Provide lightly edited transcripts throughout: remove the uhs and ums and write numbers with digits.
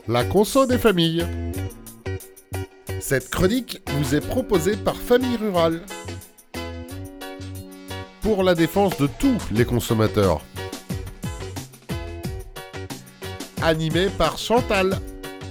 La conso des familles. Cette chronique vous est proposée par Famille Rurale. Pour la défense de tous les consommateurs. Animé par Chantal.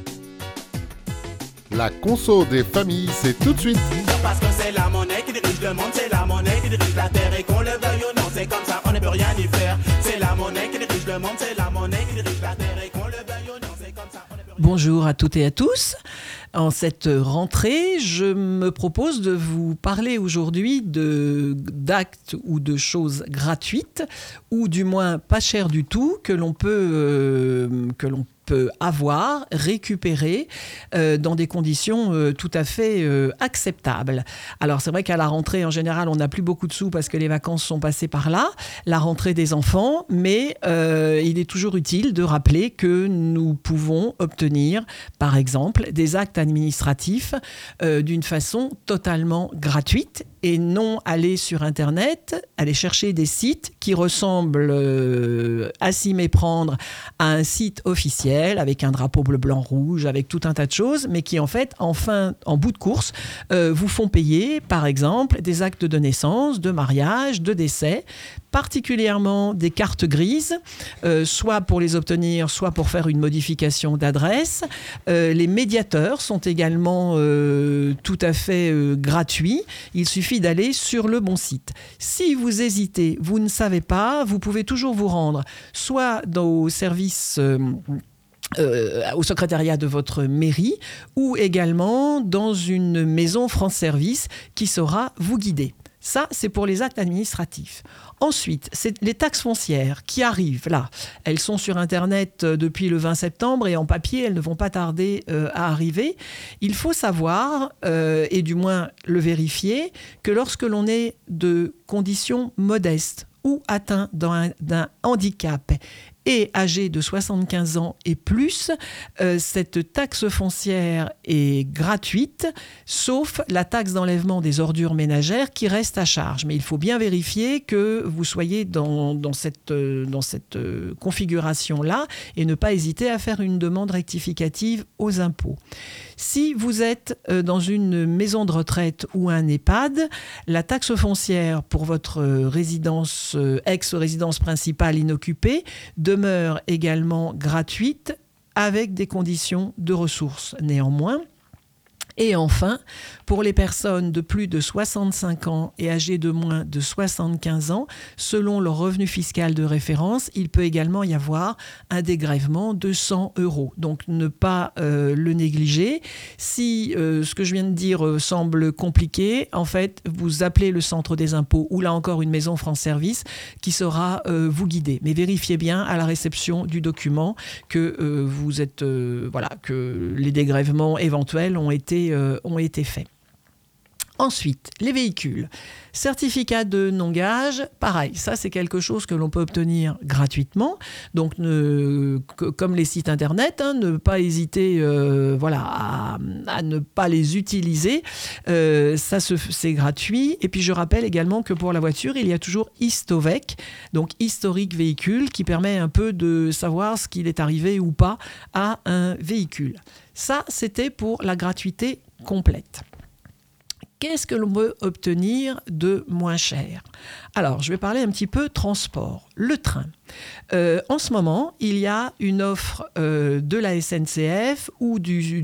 La conso des familles, c'est tout de suite. Parce que c'est la monnaie qui dirige le monde, c'est la monnaie qui dirige la terre. Et qu'on le veuille ou non, c'est comme ça, on ne peut rien y faire. C'est la monnaie qui dirige le monde, c'est la monnaie qui dirige la terre. Et qu'on le veuille ou non, c'est comme ça, on ne peut rien y faire. Bonjour à toutes et à tous. En cette rentrée, je me propose de vous parler aujourd'hui d'actes ou de choses gratuites, ou du moins pas chères du tout, que l'on peut avoir, récupérer dans des conditions tout à fait acceptables. Alors c'est vrai qu'à la rentrée, en général, on n'a plus beaucoup de sous parce que les vacances sont passées par là, la rentrée des enfants, mais il est toujours utile de rappeler que nous pouvons obtenir, par exemple, des actes administratifs d'une façon totalement gratuite et non aller sur Internet, aller chercher des sites qui ressemblent à s'y méprendre à un site officiel avec un drapeau bleu, blanc, rouge, avec tout un tas de choses, mais qui en fait, en bout de course, vous font payer, par exemple, des actes de naissance, de mariage, de décès, particulièrement des cartes grises, soit pour les obtenir, soit pour faire une modification d'adresse. Les médiateurs sont également tout à fait gratuits. Il suffit d'aller sur le bon site. Si vous hésitez, vous ne savez pas, vous pouvez toujours vous rendre soit au service au secrétariat de votre mairie ou également dans une maison France Service qui saura vous guider. Ça, c'est pour les actes administratifs. Ensuite, c'est les taxes foncières qui arrivent là. Elles sont sur Internet depuis le 20 septembre et en papier, elles ne vont pas tarder à arriver. Il faut savoir, et du moins le vérifier, que lorsque l'on est de conditions modestes ou atteint d'un handicap et âgé de 75 ans et plus, cette taxe foncière est gratuite, sauf la taxe d'enlèvement des ordures ménagères qui reste à charge. Mais il faut bien vérifier que vous soyez dans cette configuration-là et ne pas hésiter à faire une demande rectificative aux impôts. Si vous êtes dans une maison de retraite ou un EHPAD, la taxe foncière pour votre ex-résidence principale inoccupée demeure également gratuite avec des conditions de ressources. Néanmoins, et enfin, pour les personnes de plus de 65 ans et âgées de moins de 75 ans, selon leur revenu fiscal de référence, il peut également y avoir un dégrèvement de 100 €. Donc, ne pas le négliger. Si ce que je viens de dire semble compliqué, en fait, vous appelez le centre des impôts ou là encore une maison France Service qui saura vous guider. Mais vérifiez bien à la réception du document que vous êtes, que les dégrèvements éventuels ont été faits. Ensuite, les véhicules. Certificat de non-gage, pareil, ça c'est quelque chose que l'on peut obtenir gratuitement. Donc, comme les sites internet, ne pas hésiter à ne pas les utiliser. C'est gratuit. Et puis, je rappelle également que pour la voiture, il y a toujours Histovec, donc historique véhicule, qui permet un peu de savoir ce qu'il est arrivé ou pas à un véhicule. Ça, c'était pour la gratuité complète. Qu'est-ce que l'on peut obtenir de moins cher ? Alors, je vais parler un petit peu transport. Le train. En ce moment, il y a une offre de la SNCF ou du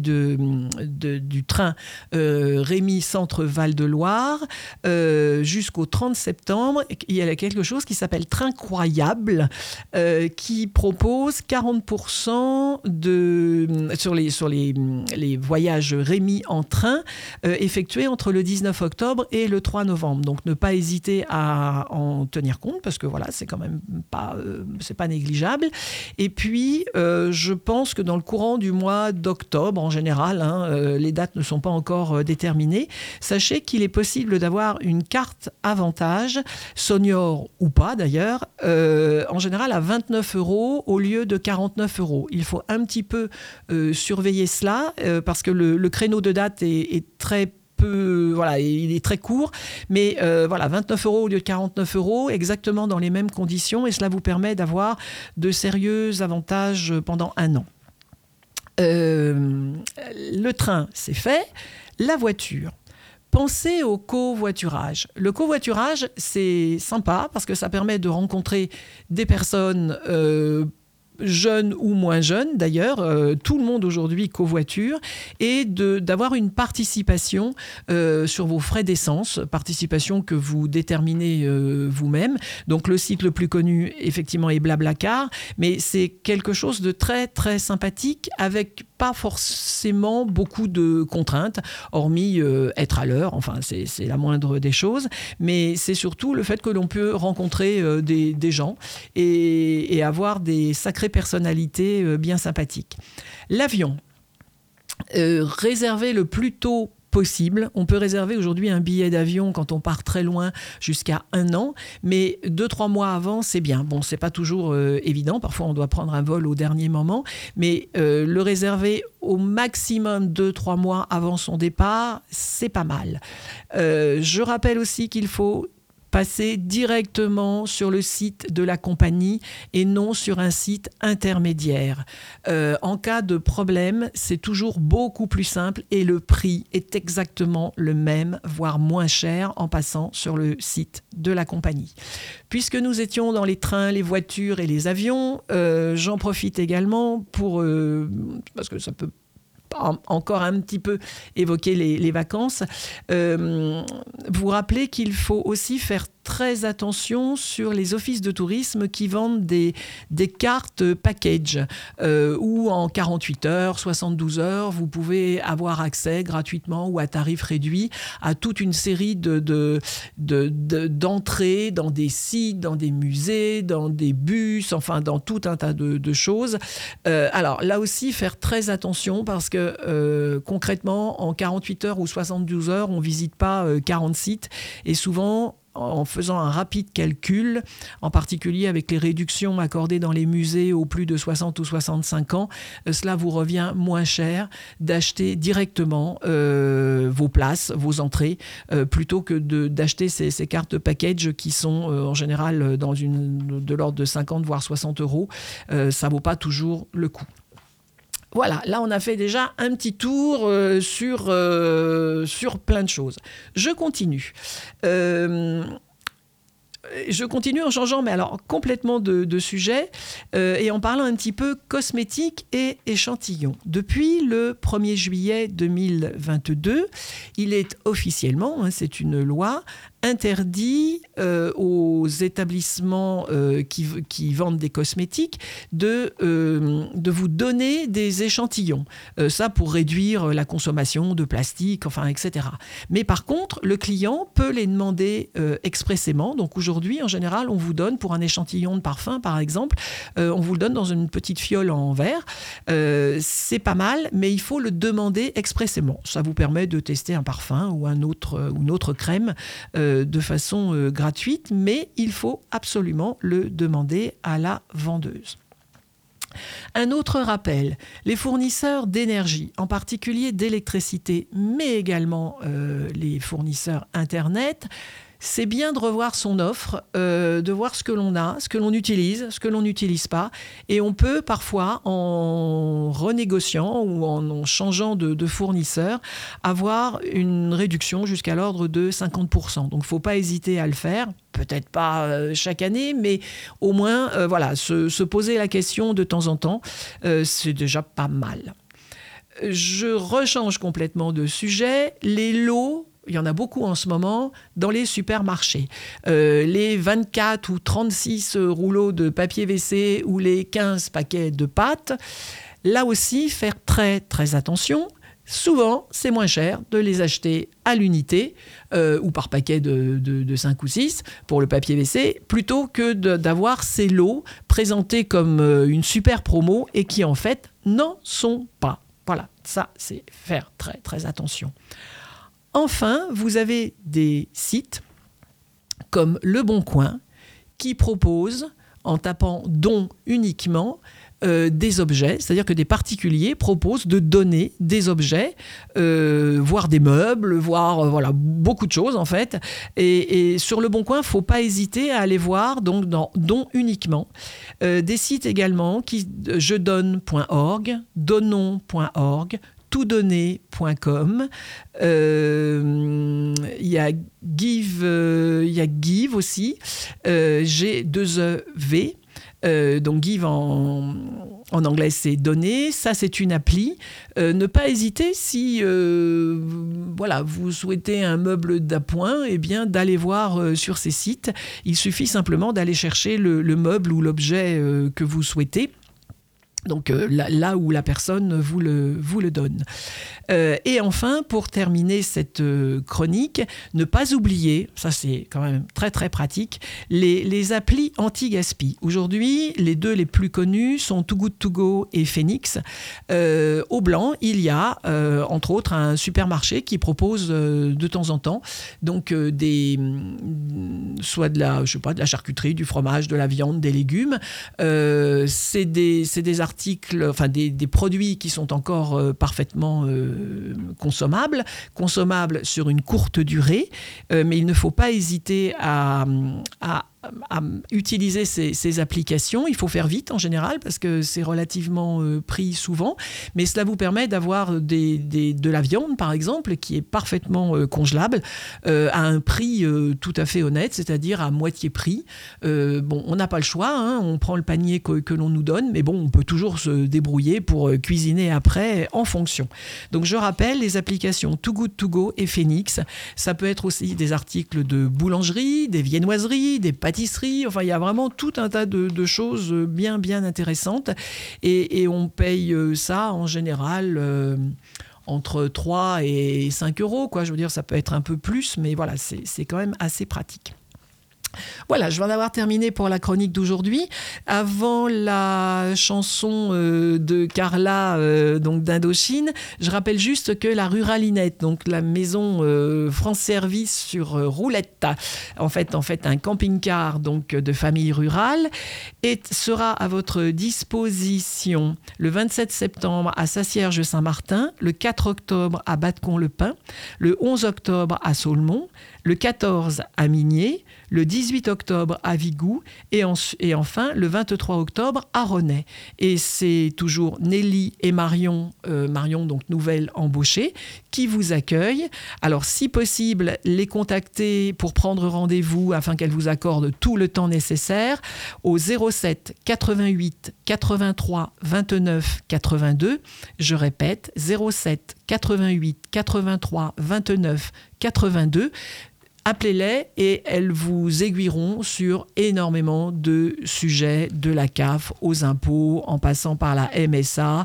train Rémy Centre Val-de-Loire jusqu'au 30 septembre. Il y a quelque chose qui s'appelle Train Croyable qui propose 40% sur les voyages Rémy en train effectués entre le 19 octobre et le 3 novembre. Donc, ne pas hésiter à en tenir compte parce que voilà, c'est quand même c'est pas négligeable. Et puis, je pense que dans le courant du mois d'octobre, en général, les dates ne sont pas encore déterminées, sachez qu'il est possible d'avoir une carte avantage, senior ou pas d'ailleurs, en général à 29 € au lieu de 49 €. Il faut un petit peu surveiller cela parce que le créneau de date est très il est très court, mais 29 € au lieu de 49 €, exactement dans les mêmes conditions, et cela vous permet d'avoir de sérieux avantages pendant un an. Le train, c'est fait. La voiture. Pensez au covoiturage. Le covoiturage, c'est sympa parce que ça permet de rencontrer des personnes jeunes ou moins jeunes d'ailleurs, tout le monde aujourd'hui covoiture, et d'avoir une participation sur vos frais d'essence, participation que vous déterminez vous-même. Donc le site le plus connu effectivement est Blablacar, mais c'est quelque chose de très très sympathique avec pas forcément beaucoup de contraintes, hormis être à l'heure, enfin c'est la moindre des choses, mais c'est surtout le fait que l'on peut rencontrer des gens et avoir des sacrées personnalités bien sympathiques. L'avion, réservé le plus tôt possible. On peut réserver aujourd'hui un billet d'avion quand on part très loin jusqu'à 1 an, mais 2-3 mois avant, c'est bien. Bon, c'est pas toujours évident. Parfois, on doit prendre un vol au dernier moment, mais le réserver au maximum 2-3 mois avant son départ, c'est pas mal. Je rappelle aussi qu'il faut passer directement sur le site de la compagnie et non sur un site intermédiaire. En cas de problème, c'est toujours beaucoup plus simple et le prix est exactement le même, voire moins cher en passant sur le site de la compagnie. Puisque nous étions dans les trains, les voitures et les avions, j'en profite également pour parce que ça peut encore un petit peu évoquer les vacances, vous rappelez qu'il faut aussi faire très attention sur les offices de tourisme qui vendent des cartes package où en 48 heures, 72 heures, vous pouvez avoir accès gratuitement ou à tarif réduit à toute une série d'entrées dans des sites, dans des musées, dans des bus, enfin dans tout un tas de choses. Alors là aussi, faire très attention parce que concrètement, en 48 heures ou 72 heures, on ne visite pas 40 sites et souvent, en faisant un rapide calcul, en particulier avec les réductions accordées dans les musées aux plus de 60 ou 65 ans, cela vous revient moins cher d'acheter directement vos places, vos entrées, plutôt que d'acheter ces cartes package qui sont en général de l'ordre de 50 voire 60 euros. Ça ne vaut pas toujours le coup. Voilà, là on a fait déjà un petit tour sur plein de choses. Je continue. Je continue en changeant, mais alors complètement de sujet, et en parlant un petit peu cosmétique et échantillons. Depuis le 1er juillet 2022, il est officiellement, c'est une loi, interdit aux établissements qui vendent des cosmétiques de vous donner des échantillons. Ça pour réduire la consommation de plastique, enfin, etc. Mais par contre, le client peut les demander expressément. Donc aujourd'hui, en général, on vous donne pour un échantillon de parfum, par exemple, on vous le donne dans une petite fiole en verre. C'est pas mal, mais il faut le demander expressément. Ça vous permet de tester un parfum ou une autre crème de façon gratuite, mais il faut absolument le demander à la vendeuse. Un autre rappel, les fournisseurs d'énergie, en particulier d'électricité, mais également les fournisseurs Internet, c'est bien de revoir son offre, de voir ce que l'on a, ce que l'on utilise, ce que l'on n'utilise pas. Et on peut parfois, en renégociant ou en changeant de fournisseur, avoir une réduction jusqu'à l'ordre de 50%. Donc, il ne faut pas hésiter à le faire. Peut-être pas chaque année, mais au moins, se poser la question de temps en temps, c'est déjà pas mal. Je rechange complètement de sujet. Les lots, il y en a beaucoup en ce moment dans les supermarchés. Les 24 ou 36 rouleaux de papier WC ou les 15 paquets de pâtes, là aussi, faire très, très attention. Souvent, c'est moins cher de les acheter à l'unité ou par paquet de 5 ou 6 pour le papier WC, plutôt que d'avoir ces lots présentés comme une super promo et qui, en fait, n'en sont pas. Voilà, ça, c'est faire très, très attention. Enfin, vous avez des sites comme Le Bon Coin qui proposent, en tapant « dons » uniquement, des objets, c'est-à-dire que des particuliers proposent de donner des objets, voire des meubles, voire voilà, beaucoup de choses en fait. Et sur Le Bon Coin, il ne faut pas hésiter à aller voir donc dans Dons uniquement. Des sites également, jedonne.org, donnons.org, toutdonner.com. Il y a Give aussi, G2EV. Donc Give en anglais c'est donner, ça c'est une appli. Ne pas hésiter si voilà, vous souhaitez un meuble d'appoint, eh bien d'aller voir sur ces sites. Il suffit simplement d'aller chercher le meuble ou l'objet que vous souhaitez. Donc là où la personne vous le donne. Et enfin, pour terminer cette chronique, ne pas oublier, ça c'est quand même très très pratique, les applis anti-gaspi. Aujourd'hui, les deux les plus connus sont Too Good To Go et Phoenix. Au Blanc, il y a entre autres un supermarché qui propose de temps en temps donc soit de la charcuterie, du fromage, de la viande, des légumes. C'est des articles, enfin des produits qui sont encore parfaitement consommables sur une courte durée, mais il ne faut pas hésiter à utiliser ces applications. Il faut faire vite en général parce que c'est relativement pris souvent, mais cela vous permet d'avoir de la viande par exemple qui est parfaitement congelable à un prix tout à fait honnête, c'est-à-dire à moitié prix. Bon, on n'a pas le choix, hein, on prend le panier que l'on nous donne, mais bon, on peut toujours se débrouiller pour cuisiner après en fonction. Donc je rappelle les applications Too Good To Go et Phoenix. Ça peut être aussi des articles de boulangerie, des viennoiseries, des pâtisserie, enfin il y a vraiment tout un tas de choses bien intéressantes et on paye ça en général entre 3 et 5 euros, quoi. Je veux dire, ça peut être un peu plus, mais voilà, c'est quand même assez pratique. Voilà, je vais en avoir terminé pour la chronique d'aujourd'hui. Avant la chanson de Carla, donc d'Indochine, je rappelle juste que la Ruralinette, donc la maison France Service sur roulette, en fait un camping-car donc de famille rurale, sera à votre disposition le 27 septembre à Saint-Cierge-Saint-Martin, le 4 octobre à Badecon-le-Pin, le 11 octobre à Saulmont, le 14 à Migné, le 18 octobre à Vigoux et enfin le 23 octobre à Ronay. Et c'est toujours Nelly et Marion donc nouvelle embauchée, qui vous accueillent. Alors si possible, les contacter pour prendre rendez-vous afin qu'elles vous accordent tout le temps nécessaire au 07 88 83 29 82. Je répète, 07 88 83 29 82. Appelez-les et elles vous aiguilleront sur énormément de sujets, de la CAF aux impôts, en passant par la MSA,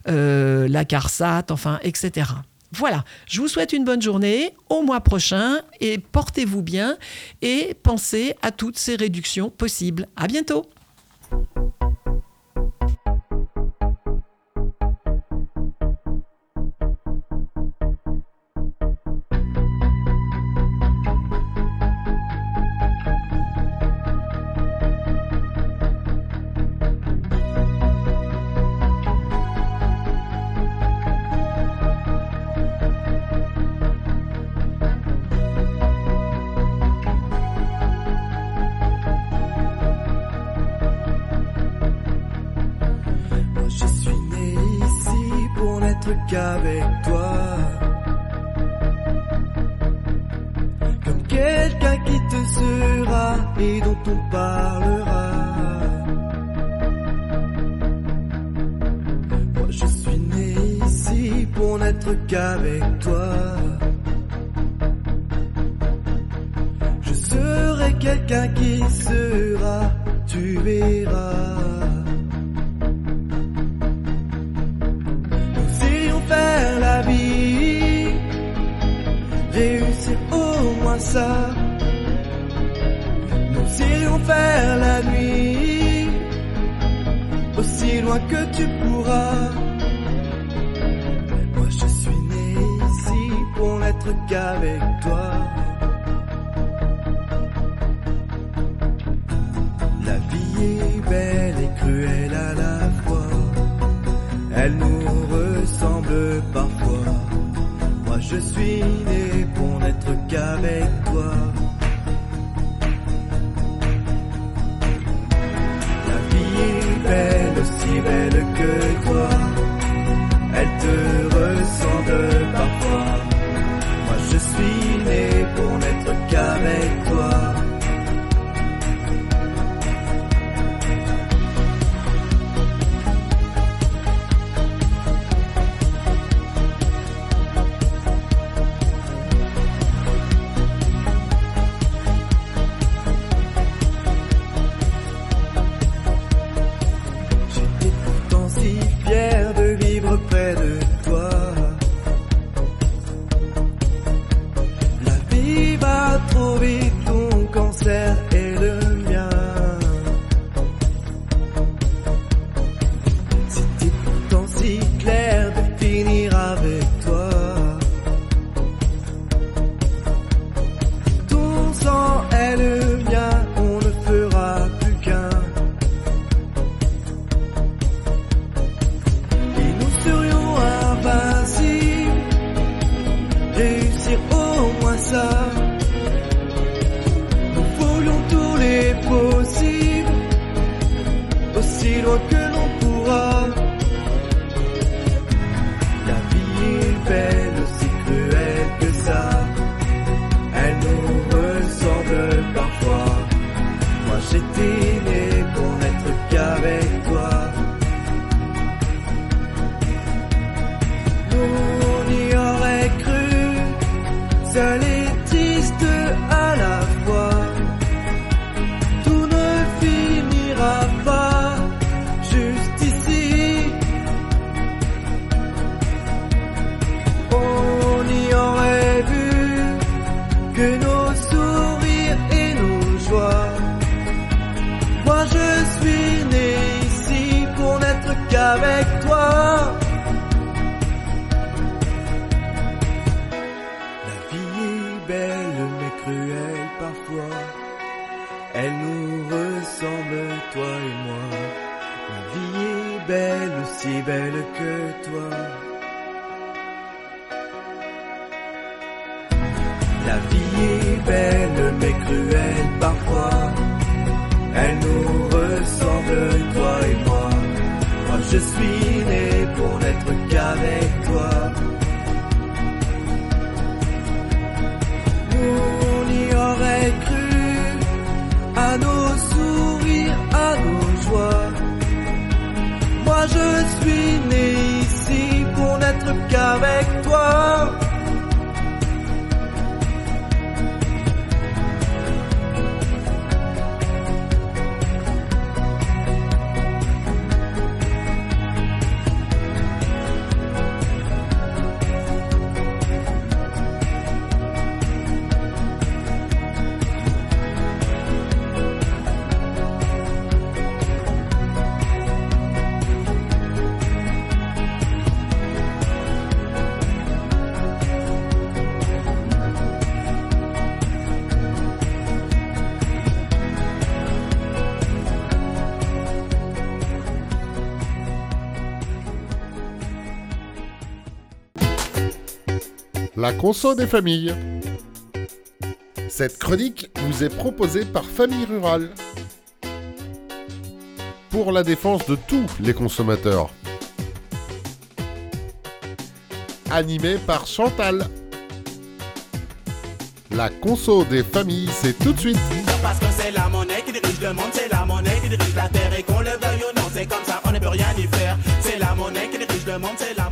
la CARSAT, enfin, etc. Voilà, je vous souhaite une bonne journée, au mois prochain, et portez-vous bien et pensez à toutes ces réductions possibles. À bientôt. Qu'avec toi, comme quelqu'un qui te sera et dont on parlera. Moi je suis né ici pour n'être qu'avec toi. Je serai quelqu'un qui sera, tu verras. Faire la vie, réussir au moins ça. Nous irions faire la nuit, aussi loin que tu pourras. Moi je suis né ici pour n'être qu'avec toi. La vie est belle et cruelle à la fois. elle nous ressemble parfois. Moi je suis né pour n'être qu'avec toi. La vie est belle, aussi belle que toi. Elle te ressemble parfois. Moi je suis né pour n'être qu'avec toi. La conso des familles. Cette chronique vous est proposée par Famille Rurale pour la défense de tous les consommateurs. Animée par Chantal. La conso des familles, c'est tout de suite. Parce que c'est la monnaie qui dirige le monde, c'est la monnaie qui dirige la terre et qu'on le veuille ou non, c'est comme ça, on ne peut rien y faire. C'est la monnaie qui dirige le monde, c'est la